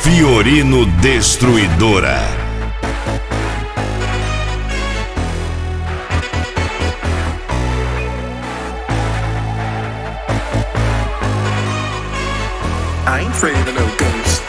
Fiorino Destruidora. I ain't afraid of no ghosts.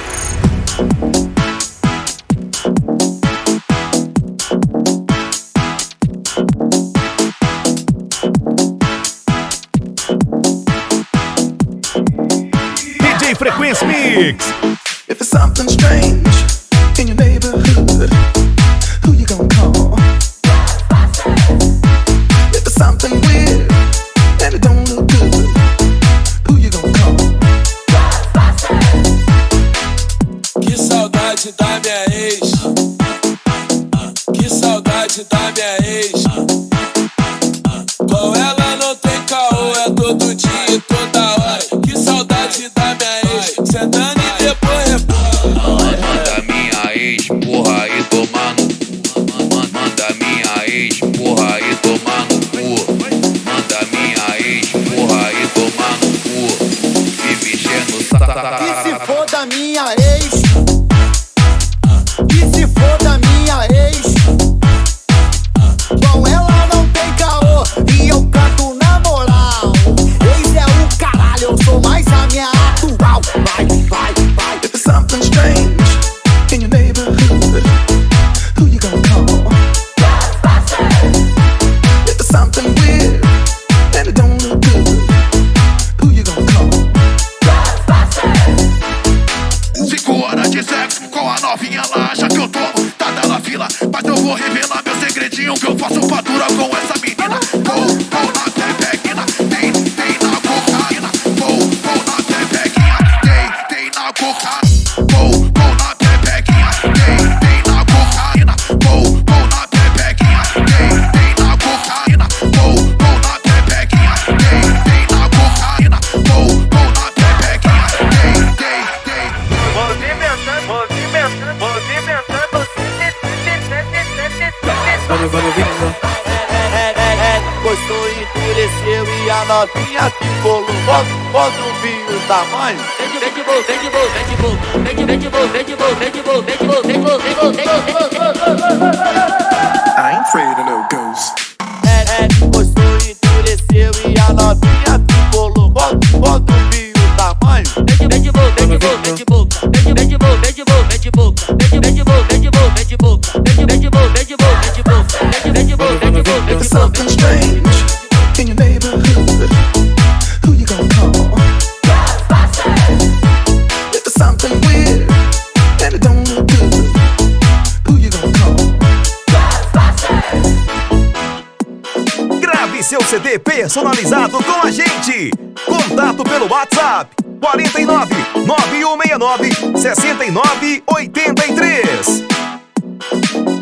DJ Frequência Mix. If it's something strange in your neighborhood, who you gonna call? If it's something weird and it don't look good, who you gonna call? Que saudade da minha ex. Que saudade da minha ex. Com ela não tem caô, é todo dia e toda hora. Que saudade da minha ex. Sentando e depois Manda minha ex, porra, e tomar no cu. Manda minha ex, porra, e tomar no cu. Manda minha ex, porra, e tomar no cu. Me mexendo E se for da minha ex? E se for da minha ex? Com ela não tem caô e eu canto na moral. Ex é o caralho, eu sou mais a minha atual. Vai, vai, vai. If it's something strange in your neighborhood, who you gonna call? If it's something weird and it don't look good, who you gonna call? 5 horas de sexo com a novinha lá, já que eu tô tá na fila. Mas eu vou revelar meu segredinho, que eu faço fatura com essa menina. Vou na pepequina, tem na cocaína. Vou na pepequinha, tem na cocaína. Vou na pepequinha, tem na cocaína. Vou na pepequinha, tem na cocaína. Vou na pepequinha, tem na cocaína. Vou na pepequinha, tem. Gostou, endureceu e a novinha ficou louca. Bota o vinho o tamanho. I ain't afraid of no ghosts. Gostou, endureceu e a novinha ficou louca. Bota o vinho o tamanho. If it's something strange in your neighborhood, who you gonna call? If it's something weird and it don't look good, who you gonna call? Grave seu CD personalizado com a gente. Contato pelo WhatsApp 49 9169 6983.